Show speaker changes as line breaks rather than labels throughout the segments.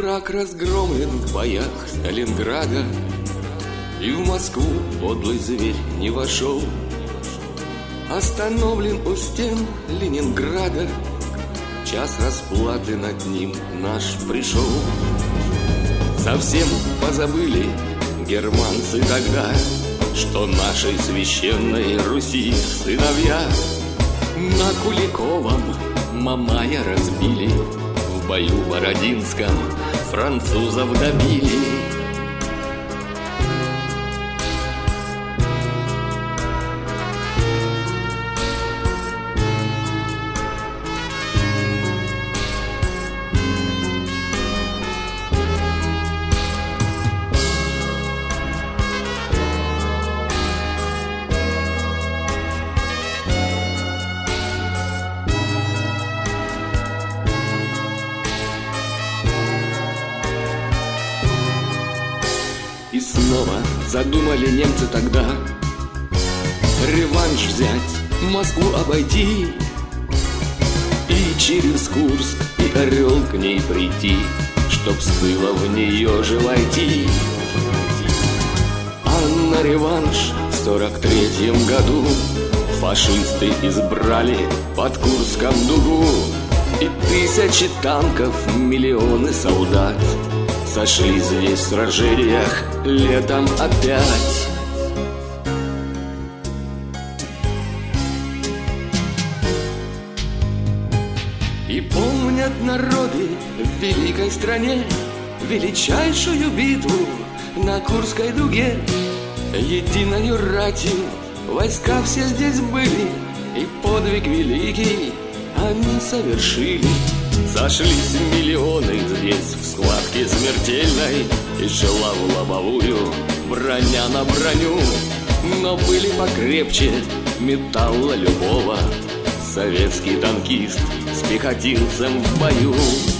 Враг разгромлен в боях Сталинграда, и в Москву подлый зверь не вошел. Остановлен у стен Ленинграда, час расплаты над ним наш пришел. Совсем позабыли германцы тогда, что нашей священной Руси сыновья на Куликовом Мамая разбили, в бою бородинском французов добили. И снова задумали немцы тогда реванш взять, Москву обойти и через Курск и Орел к ней прийти, чтоб с тыла в нее же войти. А на реванш в 43-м году фашисты избрали под Курском дугу, и тысячи танков, миллионы солдат сошлись здесь в сражениях летом опять. И помнят народы в великой стране величайшую битву на Курской дуге. Единою ратью войска все здесь были, и подвиг великий они совершили. Сошлись миллионы здесь в схватке смертельной, и шла в лобовую броня на броню. Но были покрепче металла любого советский танкист с пехотинцем в бою.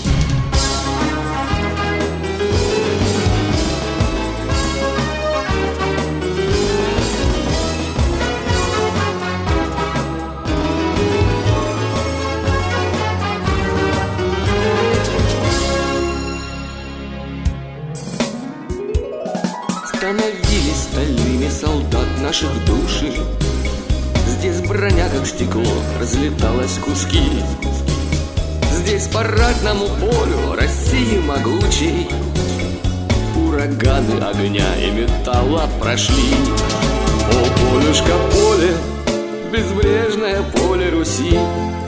Становились стальными солдат наших души. Здесь броня, как стекло, разлеталась в куски. Здесь по ратному полю России могучей ураганы огня и металла прошли. О, полюшка, поле, безбрежное поле Руси,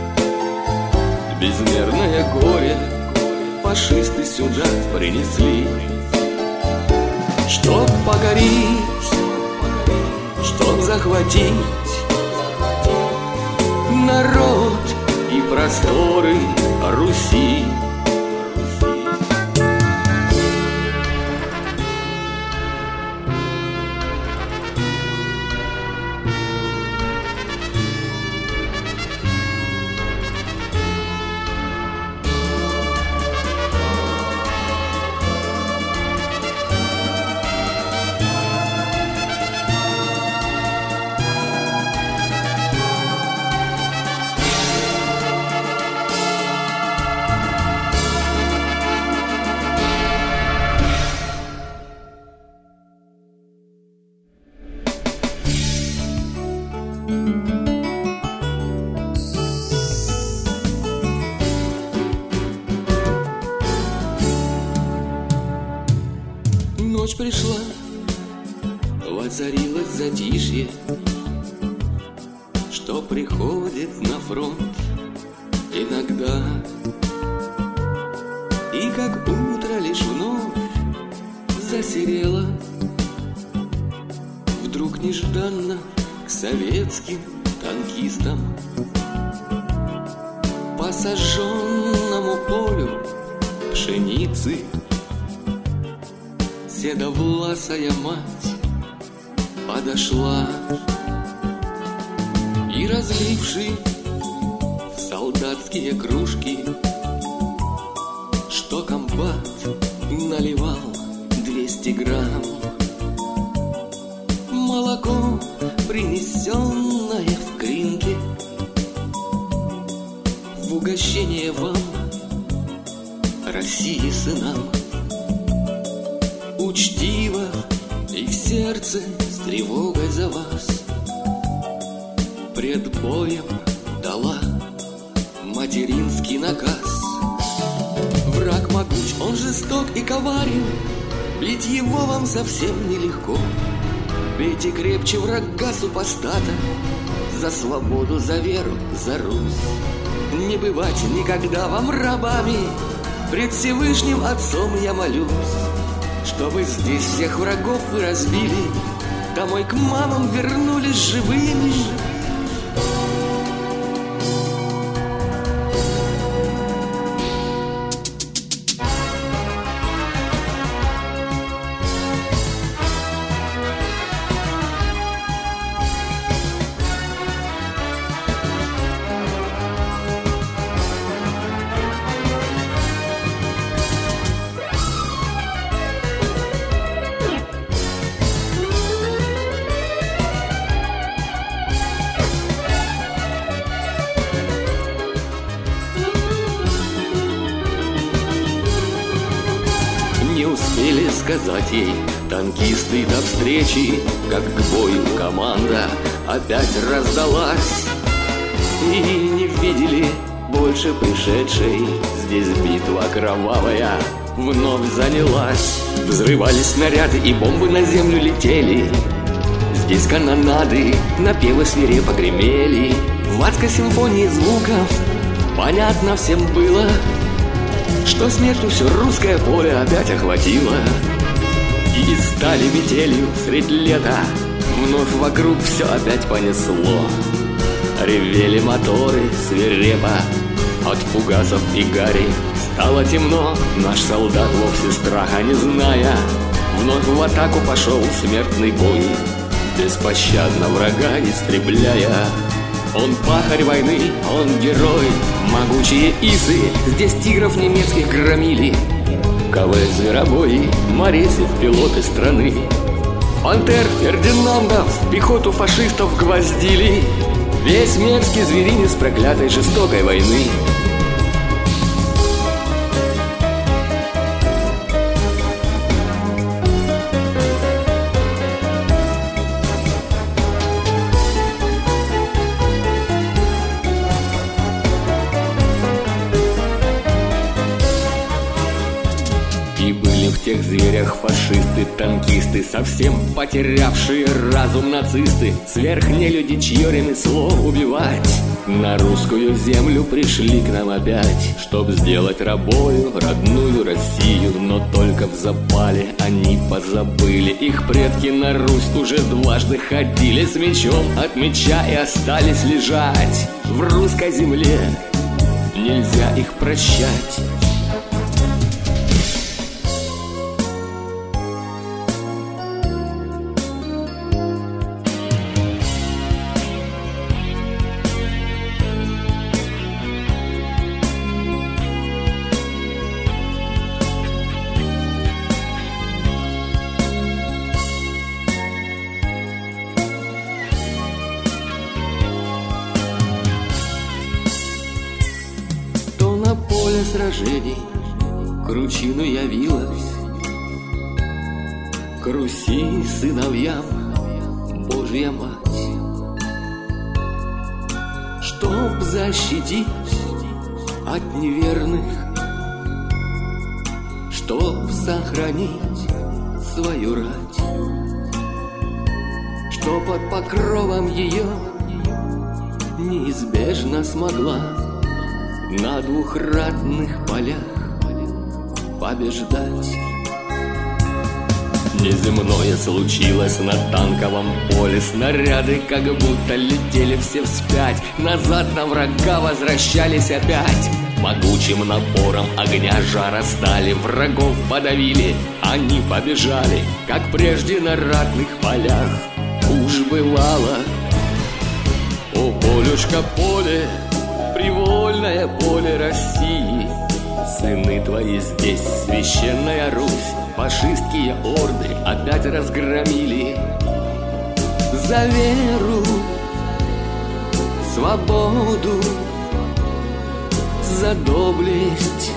безмерное горе фашисты сюда принесли. Чтоб покорить, чтоб захватить народ и просторы Руси. Ночь пришла, воцарилось затишье, что приходит на фронт иногда. И как утро лишь вновь засерело, вдруг нежданно к советским танкистам по сожженному полю пшеницы седовласая мать подошла и, разливши в солдатские кружки, что комбат наливал 200 грамм, молоко, принесенное в кринке, в угощение вам, России сынам. сердце с тревогой за вас. Пред боем дала материнский наказ. Враг могуч, он жесток и коварен, бить его вам совсем нелегко. Бейте крепче врага супостата, за свободу, за веру, за Русь. Не бывать никогда вам рабами, пред Всевышним Отцом я молюсь, чтобы здесь всех врагов вы разбили, домой к мамам вернулись живыми. Не успели сказать ей танкисты до встречи, как к бою команда опять раздалась. И не видели больше пришедшей, здесь битва кровавая вновь занялась. Взрывались снаряды и бомбы на землю летели, здесь канонады, напевы свирепо гремели. В адской симфонии звуков понятно всем было, что смертью все русское поле опять охватило. И стали метелью средь лета, вновь вокруг все опять понесло. Ревели моторы свирепо от фугасов и гари. Стало темно, наш солдат вовсе страха не зная, вновь в атаку пошел смертный бой, беспощадно врага истребляя. Он пахарь войны, он герой, могучие исы здесь тигров немецких громили. КВ зверобои, морези, пилоты страны, пантер Фердинандов пехоту фашистов гвоздили. Весь мерзкий зверинец проклятой жестокой войны. И были в тех зверях фашисты, танкисты, совсем потерявшие разум нацисты, сверхнелюди, чье ремесло убивать. На русскую землю пришли к нам опять, чтоб сделать рабою родную Россию. Но только в запале они позабыли, их предки на Русь уже дважды ходили с мечом от меча и остались лежать. В русской земле нельзя их прощать. На поле сражений кручину явилась, к Руси сыновьям Божья Мать, чтоб защитить от неверных, чтоб сохранить свою рать, что под покровом ее неизбежно смогла на двухратных полях побеждать. Неземное случилось на танковом поле, снаряды как будто летели все вспять, назад на врага возвращались опять. Могучим напором огня жара стали, врагов подавили, они побежали, как прежде на ратных полях. Уж бывало, о полюшка поле, привольное поле России, сыны твои здесь, священная Русь, фашистские орды опять разгромили. За веру, свободу, за доблесть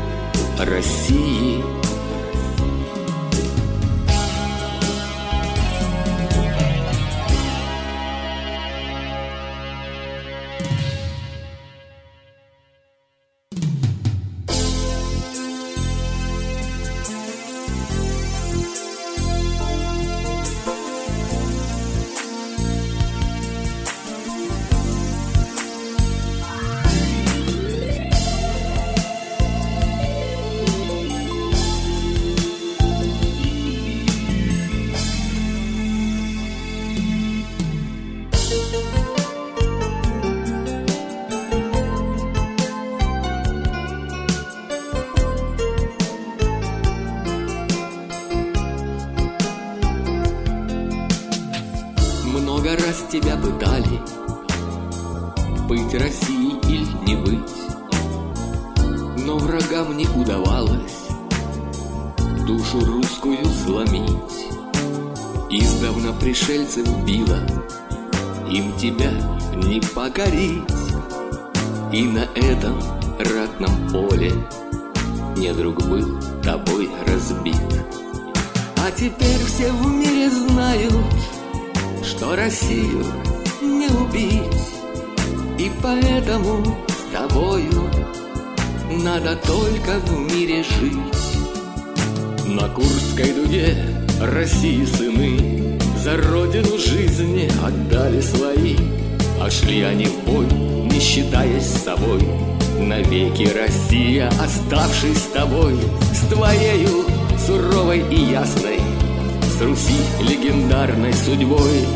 России. Много раз тебя пытали быть Россией или не быть, но врагам не удавалось душу русскую сломить. Издавна пришельцев било, им тебя не покорить. И на этом ратном поле недруг был тобой разбит. А теперь все в мире знают, что Россию не убить. И поэтому с тобою надо только в мире жить. На Курской дуге России сыны за родину жизни отдали свои, а шли они в бой, не считаясь с собой. Навеки Россия, оставшись с тобой, с твоею суровой и ясной, с Руси легендарной судьбой.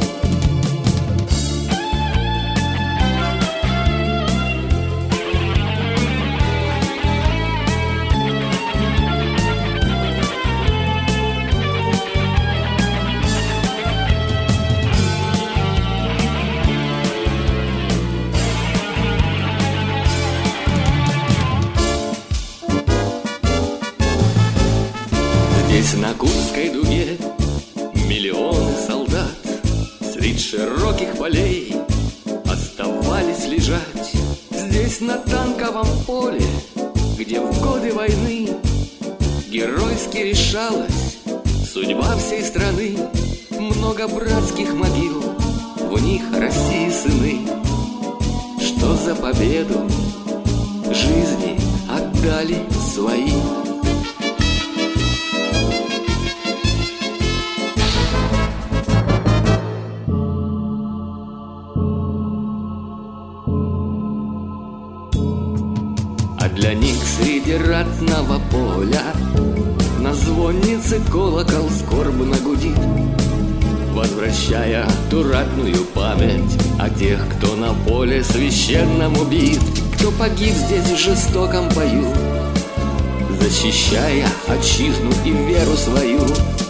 Здесь на Курской дуге миллионы солдат средь широких полей оставались лежать. Здесь на танковом поле, где в годы войны геройски решалась судьба всей страны. Много братских могил, в них России сыны, что за победу жизни отдали свои. Для них среди ратного поля на звоннице колокол скорбно гудит, возвращая ту ратную память о тех, кто на поле священном убит, кто погиб здесь в жестоком бою, защищая отчизну и веру свою.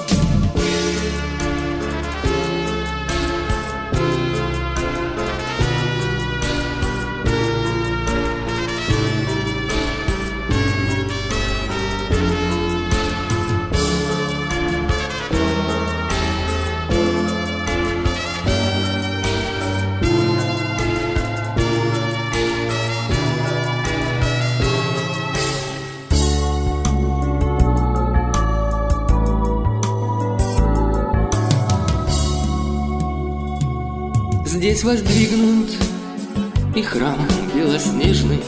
Здесь воздвигнут и храм белоснежный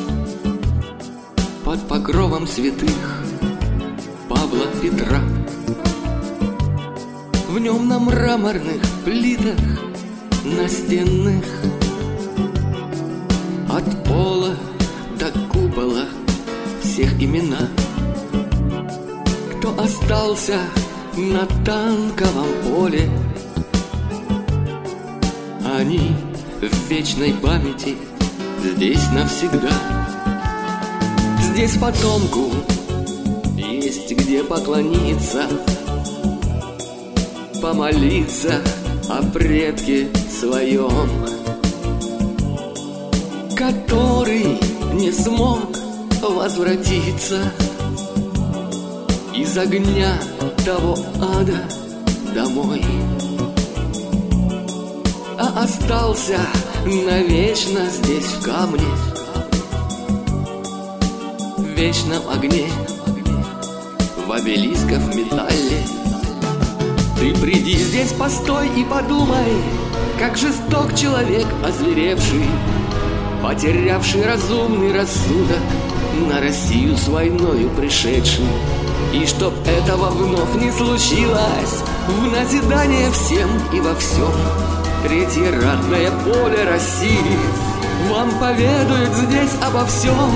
под покровом святых Павла, Петра. В нем на мраморных плитах настенных от пола до купола всех имена, кто остался на танковом поле. Они в вечной памяти здесь навсегда. Здесь потомку есть где поклониться, помолиться о предке своем, который не смог возвратиться из огня того ада домой, а остался навечно здесь в камне, в вечном огне, в обелисках в металле. Ты приди здесь, постой и подумай, как жесток человек озверевший, потерявший разумный рассудок, на Россию с войною пришедший. И чтоб этого вновь не случилось, в назидание всем и во всем, третье ратное поле России вам поведает здесь обо всем.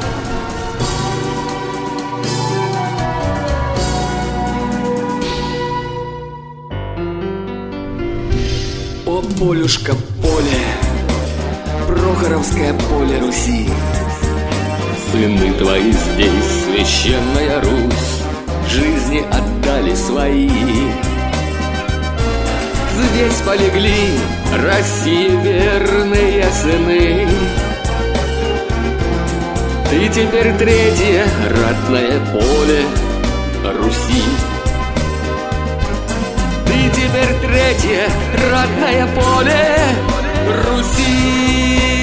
О, полюшка, поле, Прохоровское поле Руси, сыны твои здесь, священная Русь, жизни отдали свои здесь полегли России верные сыны. Ты теперь третье ратное поле Руси. Ты теперь третье ратное поле Руси.